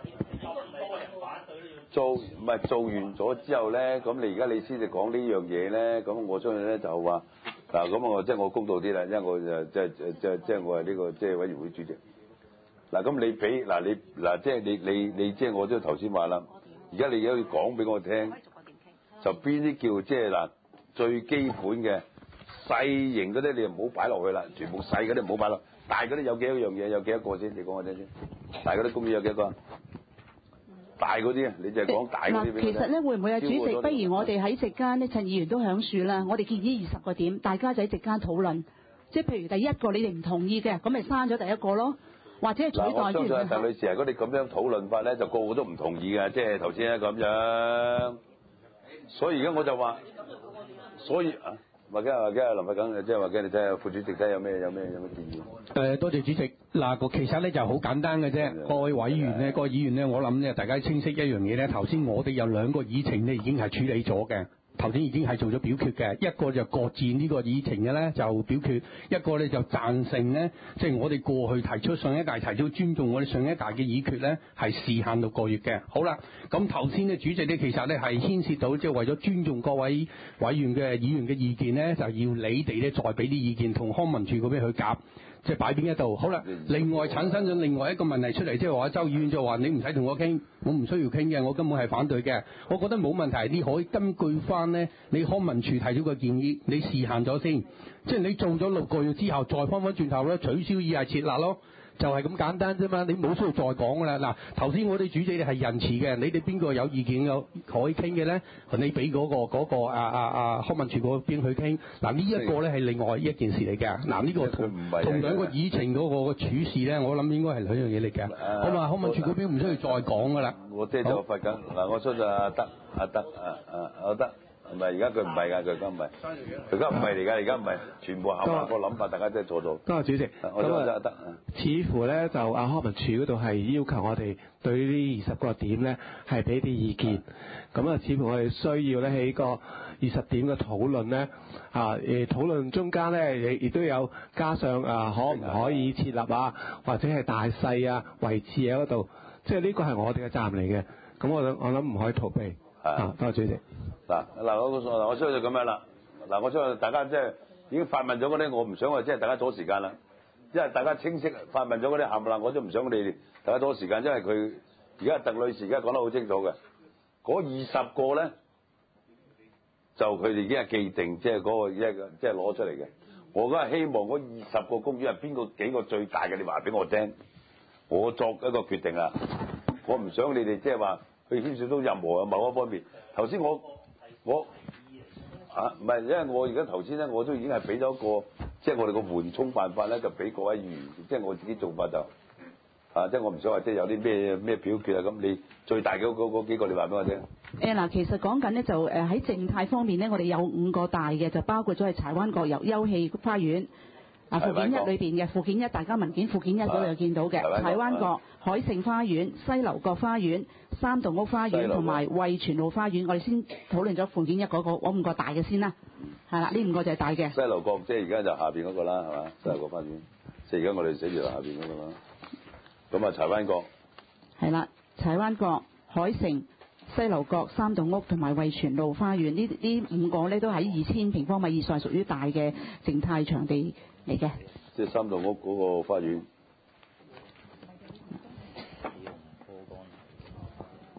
做唔係做完咗之後咧，咁你而家你先至講呢樣嘢咧，咁我相信咧就話嗱，咁我即係我公道啲啦，因為我就即係即係即係我係呢個即係委員會主席。嗱，咁你俾嗱你嗱即係你你你即係我都頭先話啦，而家你而家要講俾我聽，就邊啲叫即係嗱最基本嘅細型嗰啲，你就唔好擺落去啦，全部細嗰啲唔好擺落，大嗰啲有幾多樣嘢，有幾多個先？你講我聽先。大嗰啲公園有幾多個？大嗰啲啊，你就係講大嗰啲。 嗱，其實咧會唔會啊，主席，不如我哋喺席間呢，趁議員都響樹啦，我哋建議二十個點，大家就喺席間討論。即係譬如第一個你哋唔同意嘅，咁咪刪咗第一個咯，或者係取代。 我相信鄧女士，如果你咁樣討論法咧，就個個都唔同意嘅，即係頭先咁樣。所以而家我就話，所以啊。或者或者林偉錦，即係或者你睇下副主席睇下有咩有咩有咩建議？ 誒、呃，多謝主席。嗱，個其實咧就好簡單嘅啫。各位委員咧，各位議員咧，我諗咧，大家清晰一樣嘢咧。頭先我哋有兩個議程咧，已經係處理咗嘅。頭先已經係做咗表決嘅，一個就擱置呢個議程嘅咧就表決，一個咧就贊成咧，即係我哋過去提出上一屆提出尊重我哋上一屆嘅議決咧，係時限六個月嘅。好啦，咁頭先咧主席咧其實咧係牽涉到即係為咗尊重各位委員嘅議員嘅意見咧，就要你哋咧再俾啲意見同康文署嗰邊去夾。即係擺邊一度，好啦。另外產生咗另外一個問題出嚟，即係話周議員就話你唔使同我傾，我唔需要傾嘅，我根本係反對嘅。我覺得冇問題，你可以根據翻呢你康文署提出嘅建議，你試行咗先，即係你做咗六個月之後再翻返轉頭咧，取消議係設立咯。就係咁簡單啫嘛，你冇需要再講噶啦。嗱，頭先我哋主席係仁慈嘅，你哋邊個有意見有可以傾嘅咧？你俾嗰、嗰個嗰、嗰個啊啊啊康文署嗰邊去傾。嗱，呢一個咧係另外一件事嚟嘅。嗱，呢個同同兩個議程嗰個處事咧，我諗應該係兩樣嘢嚟嘅。好嘛，康文署嗰邊唔需要再講噶啦。 我爹就發緊嗱，我相信阿德阿德啊啊阿德。唔係，而家佢唔係㗎，佢而家唔係，佢而家唔係嚟㗎，而家唔係，全部合埋個諗法，大家真係做到。 多謝主席。 我覺得得。 似乎咧就阿康文署嗰度係要求我哋對呢二十個點咧係俾啲意見。咁啊，似乎我哋需要咧喺個二十點嘅討論咧啊誒討論中間咧亦亦都有加上啊可唔可以設立啊，或者係大細啊維持喺嗰度，即係呢個係我哋嘅責任嚟嘅。咁我我諗唔可以逃避。啊，多謝主席。 嗱嗱，我嗱我相信咁樣啦。嗱，我相信大家即係已經發問咗嗰啲，我唔想話即係大家阻時間啦。因為大家清晰發問咗嗰啲冚唪唥，我都唔想你哋大家阻時間，因為佢而家鄧女士而家講得好清楚嘅。嗰二十個咧，就佢哋已經係既定，即係嗰個一個即係攞出嚟嘅。我梗係希望嗰二十個公園係邊個幾個最大嘅，你話俾我聽，我作一個決定啦。我唔想你哋即係話去牽涉到任何某一方面。頭先我我啊唔係，因為我而家頭先咧，我都已經係俾咗一個，即係我哋個緩衝辦法咧，就俾各位議員，即係我自己做法就啊，即係我唔想話即係有啲咩咩表決啊，咁你最大嘅嗰嗰幾個，你話俾我聽。 誒嗱，其實講緊呢，就誒喺靜態方面呢，我哋有五個大嘅，就包括咗係柴灣角遊休憩花園。啊，附件一裏邊嘅附件一，大家文件附件一嗰度有見到嘅，柴灣角、海盛花園、西樓角花園、三棟屋花園同埋惠泉路花園。我哋先討論咗附件一嗰、嗰個，我五個大嘅先啦，係啦，呢五個就係大嘅。 西樓角即係而家就下邊嗰個啦，係嘛？西樓角花園，即係而家我哋寫住下邊嗰個啦。咁啊，柴灣角係啦，柴灣角、海盛、西樓角、三棟屋同埋惠泉路花園，呢呢五個咧都喺二千平方米以上，屬於大嘅靜態場地嚟嘅。 即係三棟屋嗰個花園。哦，即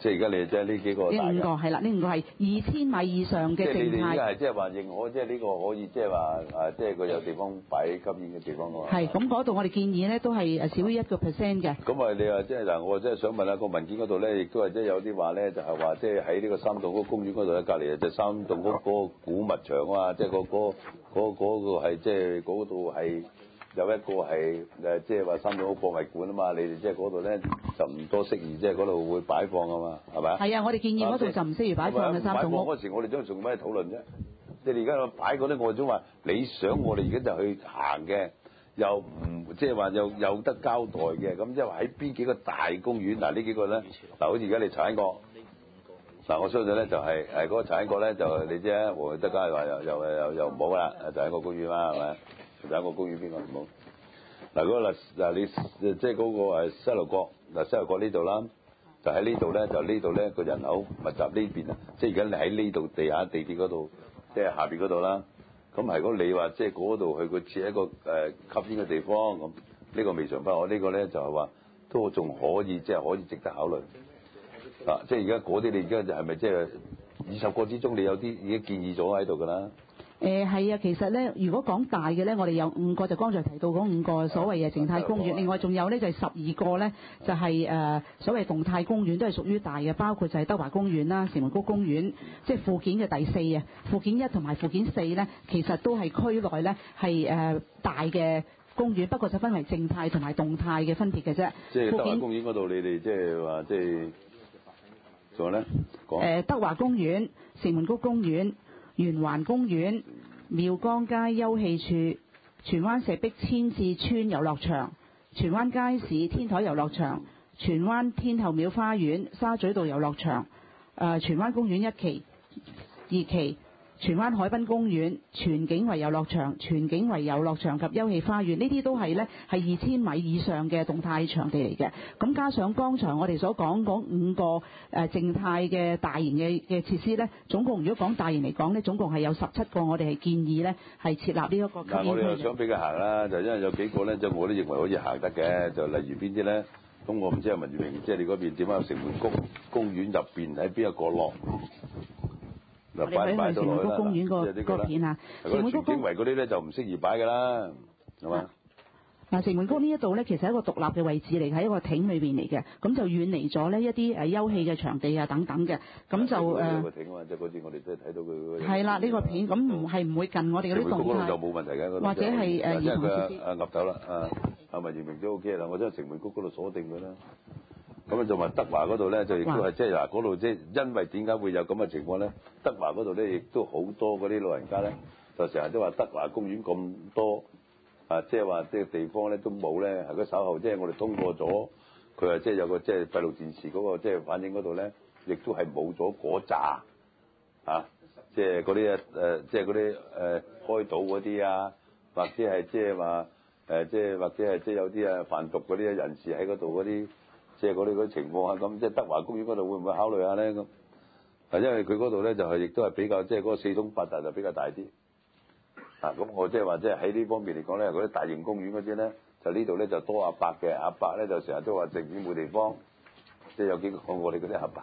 即係而家你即係呢幾個大嘅。 呢五個係啦，呢五個係二千米以上嘅靜即係你哋而家態。 係即係話認可，即係呢個可以即係話啊，即係佢有地方擺吸煙嘅地方㗎。 係咁嗰度我哋建議咧都係誒少於一個 percent 嘅。 咁啊，你話即係嗱，我即係想問下個文件嗰度咧，亦都係即係有啲話咧，就係話即係喺呢個三棟屋公園嗰度咧，隔離就三棟屋嗰個古物場啊，即係嗰嗰嗰嗰個係即係嗰度係。有一個係誒，即係話三棟屋博物館啊嘛，你哋即係嗰度咧就唔多適宜，即係嗰度會擺放啊嘛，係咪啊？ 係啊，我哋建議嗰度就唔適宜擺放嘅三棟屋。 擺放嗰時，我哋將做咩討論啫？即係你而家擺嗰啲，我總話你想我哋而家就去行嘅，又唔即係話又有得交代嘅，咁即係話喺邊幾個大公園嗱？呢幾個咧嗱，好似而家你茶興角嗱，我相信咧就係誒嗰個茶興角咧就你知啊，黃德嘉話又又又又唔好啦，就係個公園啦，係咪？就係個公園邊個唔好？嗱嗰個嗱嗱你即係嗰個誒西樓角嗱西樓角呢度啦，就喺呢度咧就呢度咧個人口密集呢邊啊，即係而家你喺呢度地下地鐵嗰度，即係下邊嗰度啦。咁係如果你話即係嗰度去佢設一個誒吸煙嘅地方咁，呢個未嘗不可。呢個咧就係話都仲可以即係可以值得考慮啊！即係而家嗰啲你而家就係咪即係二十個之中你有啲已經建議咗喺度㗎啦？ 誒係啊，其實咧，如果講大嘅咧，我哋有五個，就剛才提到嗰五個所謂嘅靜態公園，另外仲有咧就係十二個咧，就係誒所謂動態公園，都係屬於大嘅，包括就係德華公園啦、城門谷公園，即係附件嘅第四啊，附件一同埋附件四咧，其實都係區內咧係誒大嘅公園，不過就分為靜態同埋動態嘅分別嘅啫。 即係德華公園嗰度，你哋即係話即係仲有咧講誒德華公園、城門谷公園、圓環公園、妙江街休憩處、荃灣石壁千字村遊樂場、荃灣街市天台遊樂場、荃灣天后廟花園、沙咀道遊樂場、誒、呃、荃灣公園一期、二期、荃灣海濱公園、全景圍遊樂場、全景圍遊樂場及休憩花園，呢啲都係呢係二千米以上嘅動態場地嚟嘅。咁加上剛才我哋所講嗰五個誒、呃、靜態嘅大型嘅嘅設施呢，總共如果講大型嚟講呢，總共係有十七個，我哋係建議呢係設立呢一個吸煙區。 嗱，我哋又想俾佢行啦，就因為有幾個呢，就我都認為可以行得嘅，就例如邊啲呢？咁我唔知阿文裕明，即係你嗰邊點樣？城門谷公園入邊喺邊一個落？ 我哋去去城門谷公園個個片啊， 城門谷全景圍嗰啲咧就唔適宜擺㗎啦，係嘛？ 嗱，城門谷呢一度咧，其實係一個獨立嘅位置嚟，喺一個亭裏邊嚟嘅，咁就遠離咗呢一啲誒休憩嘅場地啊等等嘅，咁就誒。 個亭啊，即係嗰次我哋都係睇到佢。 係啦，呢個片咁唔係唔會近我哋嗰啲動態。 城門谷嗰度就冇問題嘅， 或者係誒兒童設施。 啊岌頭啦，啊阿文裕明都 OK 啦，我將城門谷嗰度鎖定佢啦。咁就話德華嗰度咧，就亦都係即係嗱嗰度即係因為點解會有咁嘅情況咧？德華嗰度咧，亦都好多嗰啲老人家咧，就成日都話德華公園咁多啊，即係話即係地方咧都冇咧，係佢稍後即係我哋通過咗，佢話即係有個即係閉路電視嗰個即係反映嗰度咧，亦都係冇咗嗰扎啊，即係嗰啲誒，即係嗰啲誒開賭嗰啲啊，或者係即係話誒，即係或者係即係有啲啊販毒嗰啲人士喺嗰度嗰啲。即係嗰啲嗰啲情況啊，咁即係德華公園嗰度會唔會考慮下咧？咁啊，因為佢嗰度咧就係亦都係比較即係嗰個四通八達就比較大啲啊。咁我即係話即係喺呢方面嚟講咧，嗰啲大型公園嗰啲咧，就呢度咧就多阿伯嘅，阿伯咧就成日都話政府冇地方，即係有幾個我哋嗰啲阿伯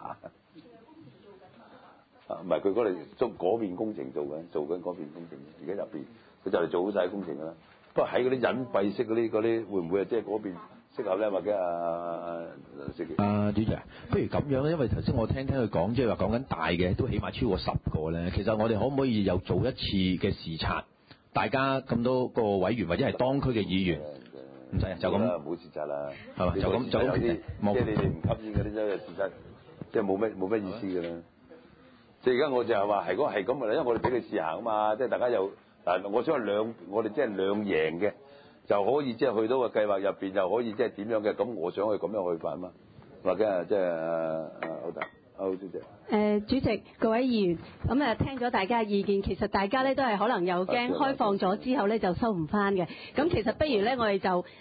啊，唔係佢嗰度做嗰邊工程做緊，做緊嗰邊工程，而家入邊佢就嚟做好晒工程㗎啦。不過喺嗰啲隱蔽式嗰啲嗰啲會唔會啊？即係嗰邊？適合咧，或者啊啊，主席，不如咁樣咧，因為頭先我聽聽佢講，即係話講緊大嘅都起碼超過十個咧。其實我哋可唔可以又做一次嘅視察？大家咁多個委員或者係當區嘅議員，唔使就咁， 唔好視察啦， 係嘛？就咁就咁， 即係你哋唔吸煙嗰啲真係視察，即係冇咩冇咩意思㗎啦。即係而家我就係話係嗰係咁㗎啦，因為我哋俾你試行啊嘛，即係大家又嗱，我想兩我哋即係兩贏嘅。就可以即係去到個計劃入邊，就可以即係點樣嘅？咁我想去咁樣去辦嘛，或者係即係誒誒歐達歐小姐。 誒主席，各位議員，咁誒聽咗大家嘅意見，其實大家咧都係可能又驚開放咗之後咧就收唔翻嘅。咁其實不如咧，我哋就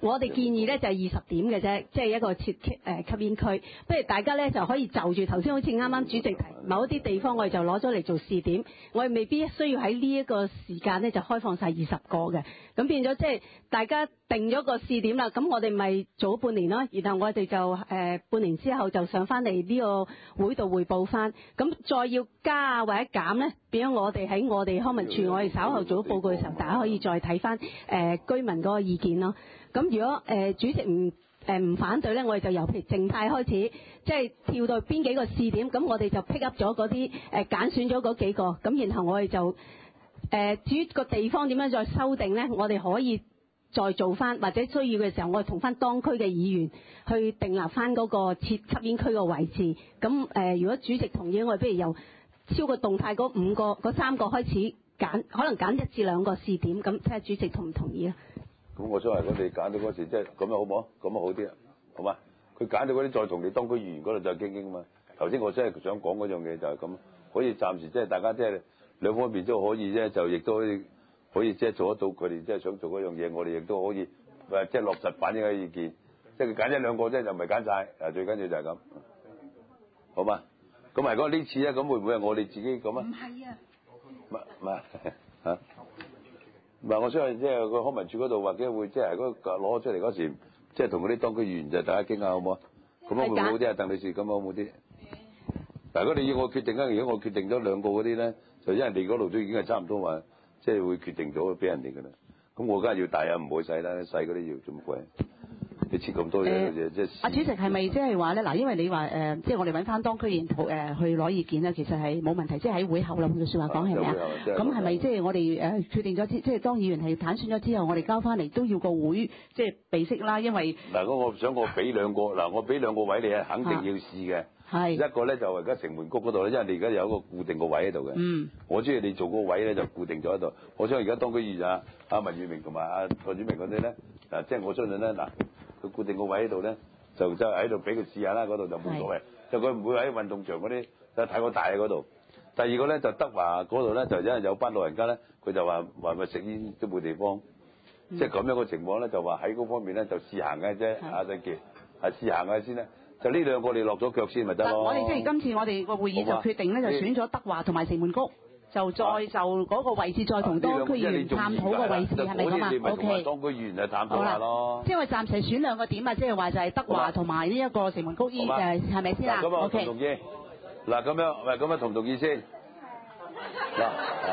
我哋建議咧就係二十點嘅啫，即係一個設誒吸煙區。不如大家咧就可以就住頭先好似啱啱主席提某一啲地方，我哋就攞咗嚟做試點。我哋未必需要喺呢一個時間咧就開放晒二十個嘅。咁變咗即係大家定咗個試點啦。咁我哋咪做半年咯，然後我哋就誒、呃、半年之後就上翻嚟呢個會度匯報翻。咁再要加啊或者減咧，變咗我哋喺我哋康文署，我哋稍後做咗報告嘅時候，大家可以再睇翻誒居民嗰個意見咯。咁如果誒、呃、主席唔誒唔反對咧，我哋就由譬如靜態開始，即係跳到邊幾個試點，咁我哋就 pick up 咗嗰啲誒揀選咗嗰幾個，咁然後我哋就誒、呃、至於個地方點樣再修訂咧，我哋可以再做翻，或者需要嘅時候，我哋同翻當區嘅議員去訂立翻嗰個設吸煙區個位置。咁誒、呃，如果主席同意，我哋不如由超過動態嗰五個嗰三個開始揀，可能揀一至兩個試點，咁睇下主席同唔同意啊？ 咁我想話，如果你揀到嗰時，即係咁樣好唔好？咁啊好啲啊，好嘛？佢揀到嗰啲，再同你當區議員嗰度再傾傾嘛。頭先我真係想講嗰樣嘢就係咁，可以暫時即係大家即係兩方面都可以啫，就亦都可以可以即係做得到佢哋即係想做嗰樣嘢，我哋亦都可以誒即係落實反映嘅意見。即係佢揀一兩個啫，就唔係揀晒。誒最緊要就係咁，好嘛？咁如果呢次咧，咁會唔會係我哋自己咁啊？唔係啊，唔唔係嚇。唔係，我相信即係個康文署嗰度，或者會即係嗰攞出嚟嗰時，即係同嗰啲當區議員就大家傾下好唔好啊？咁樣會唔會好啲啊？鄧女士，咁樣好唔好啲？嗱，如果你要我決定咧，如果我決定咗兩個嗰啲咧，就因為你嗰度都已經係差唔多話，即係會決定咗俾人哋㗎啦。咁我梗係要大啊，唔好細啦，細嗰啲要做乜鬼？你設咁多嘢嘅啫，即係。阿主席係咪即係話咧？嗱，因為你話誒，即係我哋揾翻當區議員誒去攞意見咧，其實係冇問題，即係喺會後諗嘅説話講係咪啊？咁係咪即係我哋誒決定咗之，即係當議員係揀選咗之後，我哋交翻嚟都要個會即係備悉啦，因為嗱，我我想我俾兩個嗱，我俾兩個位你係肯定要試嘅。係一個咧就而家城門谷嗰度咧，因為你而家有一個固定個位喺度嘅。嗯。我中意你做嗰個位咧就固定咗喺度。我想而家當區議員啊，阿文裕明同埋阿蔡展明嗰啲咧，嗱，即係我相信咧嗱。佢固定個位喺度咧，就就喺度俾佢試下啦，嗰度就冇所謂。就佢唔會喺運動場嗰啲就太過大喺嗰度。第二個咧就德華嗰度咧，就因為有班老人家咧，佢就話話咪食煙都冇地方，嗯、即係咁樣嘅情況咧，就話喺嗰方面咧就試行嘅啫。阿世傑係試行嘅先咧，就呢兩個你落咗腳先咪得咯。 我哋即係今次我哋個會議就決定咧，就選咗德華同埋城門谷。就再就嗰個位置再同當區議員探討個位置係咪咁啊 ？O K， 當區議員就探討下咯。即係話暫時選兩個點啊，即係話就係德華同埋呢一個城門谷醫誒係咪先啊 ？O K。同唔同意？嗱咁樣，喂咁樣同唔同意先？嗱，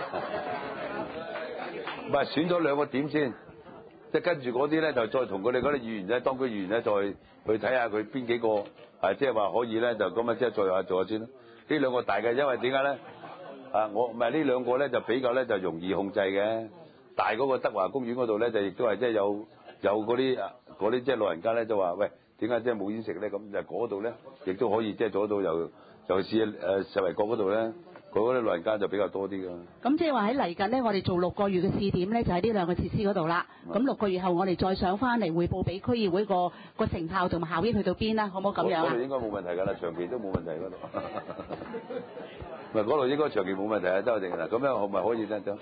唔係選咗兩個點先，即係跟住嗰啲咧就再同佢哋嗰啲議員咧，當區議員咧再去睇下佢邊幾個係即係話可以咧就咁啊，即係再下做下先啦。呢兩個大嘅，因為點解咧？啊！我唔係呢兩個咧，就比較咧就容易控制嘅。大嗰個德華公園嗰度咧，就亦都係即係有有嗰啲嗰啲即係老人家咧，就話喂，點解即係冇煙食咧？咁就嗰度咧，亦都可以即係做得到。又尤其是誒石圍角嗰度咧，嗰啲老人家就比較多啲㗎。 咁即係話喺嚟緊咧，我哋做六個月嘅試點咧，就喺呢兩個設施嗰度啦。咁六個月後，我哋再上翻嚟匯報俾區議會個個成效同埋效益去到邊啦？可唔可以咁樣啊？ 嗰度應該冇問題㗎啦，長期都冇問題嗰度。唔係嗰度應該長期冇問題啊，周定嗱，咁樣可唔係可以得咗？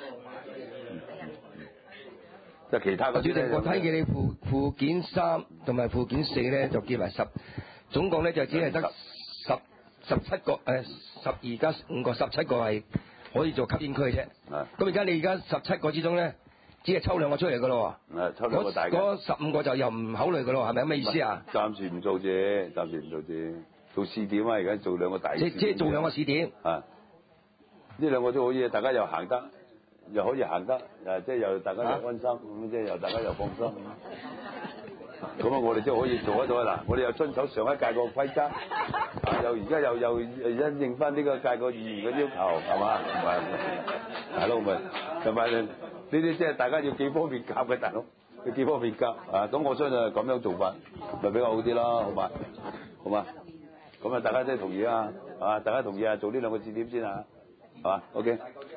即係其他嗰啲咧。 我睇見你附附件三同埋附件四咧，就結為十，總共咧就只係得十十七個誒，十二加五個，十七個係可以做吸煙區嘅啫。咁而家你而家十七個之中咧，只係抽兩個出嚟㗎咯喎。 誒，抽兩個大嘅。嗰十五個就又唔考慮㗎咯，係咪咁嘅意思啊？ 暫時唔做住，暫時唔做住，做試點啊！而家做兩個大。 即即係做兩個試點。 啊。呢兩個都可以，大家又行得，又可以行得，誒，即係又大家又安心，咁即係又大家又放心。咁啊，我哋即係可以做得到啊！嗱，我哋又遵守上一屆個規則，啊，又而家又又因應翻呢個屆個議員嘅要求，係嘛？唔係，大佬咪同埋呢啲即係大家要幾方面夾嘅，大佬要幾方面夾啊！咁我相信咁樣做法咪比較好啲咯，好嘛？好嘛？咁啊，大家即係同意啊！啊，大家同意啊，做呢兩個試點先啊！係嘛 ？OK，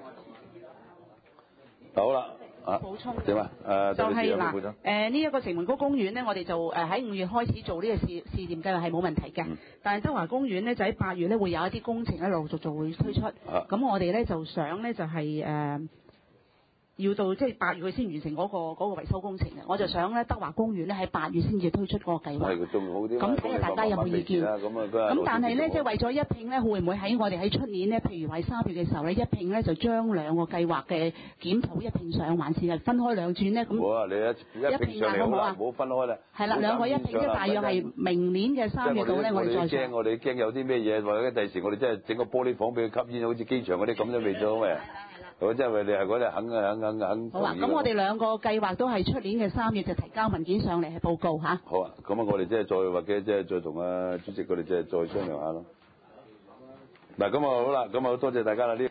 好啦，啊， 補充點啊？誒， 就係嗱，誒呢一個城門谷公園咧，我哋就誒喺五月開始做呢個試試驗計劃係冇問題嘅。嗯、但係德華公園咧就喺八月咧會有一啲工程咧陸陸續續會推出。咁、啊、我哋咧就想咧就係誒要到即係八月佢先完成嗰、個嗰、個維修工程嘅。我就想咧德華公園咧喺八月先至推出嗰個計劃。 係仲好啲。 咁睇下大家有冇意見？ 咁啊， 咁但係咧，即係為咗一拼咧，會唔會喺我哋喺出年咧，譬如喺三月嘅時候咧，一拼咧就將兩個計劃嘅檢討一拼上，還是係分開兩轉咧？咁好啊，你一一拼上嚟好啦，唔好分開啦。 係啦，兩個一拼，即係大約係明年嘅三月度咧，我哋再驚，我哋驚有啲咩嘢，或者第時我哋真係整個玻璃房俾佢吸煙，好似機場嗰啲咁都未做咩？好，即係你係嗰啲肯肯肯肯。 好啊，咁我哋兩個計劃都係出年嘅三月就提交文件上嚟係報告嚇。 好啊，咁啊，我哋即係再或者即係再同阿主席佢哋即係再商量下咯。嗱，咁啊好啦，咁啊多謝大家啦呢。